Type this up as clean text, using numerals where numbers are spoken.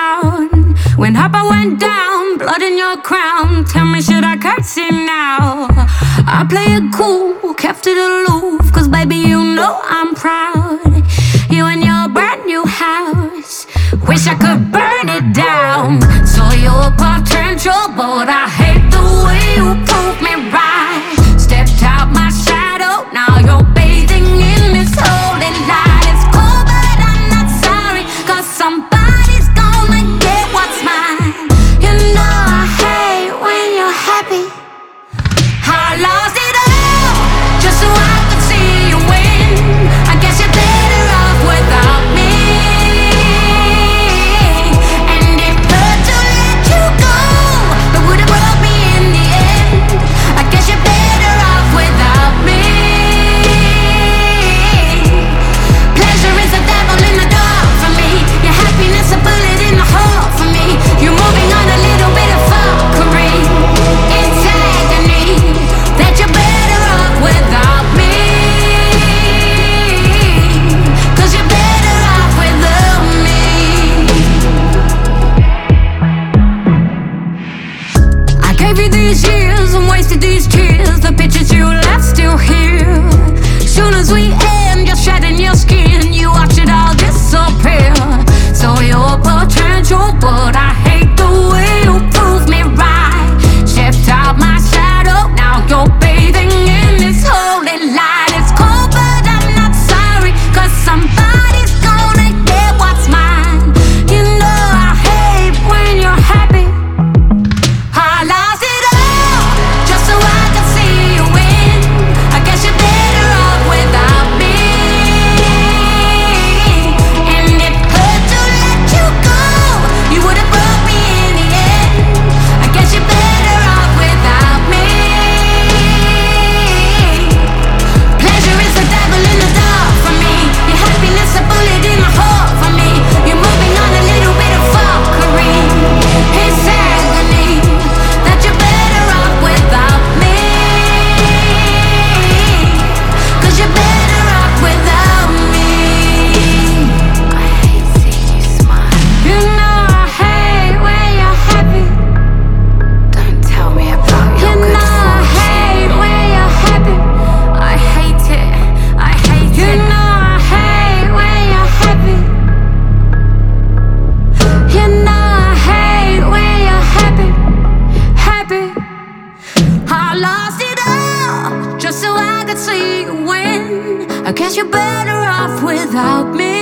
town. When Hopper went down, blood in your crown. Tell me, should I curtsy now? I play it cool, kept it aloof, cause baby, you know I'm proud. You and your brand new house, wish I could burn it down. So you're a potential, but I hate the way you prove me right. Stepped out my shadow, now you're bathing in this holy light. It's cold, but I'm not sorry, cause somebody's gonna get what's mine. You know I hate when you're happy. I lost it all, just so I could see you win. I guess you're better off without me. And it hurt to let you go, but would've brought me in the end. I guess you're better off without me. Pleasure is a devil in the dark for me. Your happiness a bullet in the heart for me. You're moving on a little bit of fuckery. It's agony that you're better off without me. Cause you're better off without me. I gave you these years and wasted these tears. The pictures you left still here. Soon as we end, you're shedding your skin. You watch it all disappear. So you're potential, but I hate the way you prove me right. Stepped out my shadow, now you're bathing in this holy light. It's cold, but I'm not sorry, cause somebody's gonna get what's mine. You know I hate when you're happy. I lost it all, just so I could see you win. I guess you're better off without me. And it hurt to let you go, you would've brought me in the end. I guess you're better off without me. Pleasure is the devil in the dark for me. Your happiness a bullet in the heart for me. You're moving on a little bit of fuckery. It's agony that you're better off without me. Cause you're better off without me. I hate seeing you smile. You know I hate when you're happy. Don't tell me about your good fortune. You know I hate when you're happy. I hate it, I hate it. You know I hate when you're happy. You know I hate when you're happy, happy. I lost it all, just so I could see you win. I guess you're better off without me.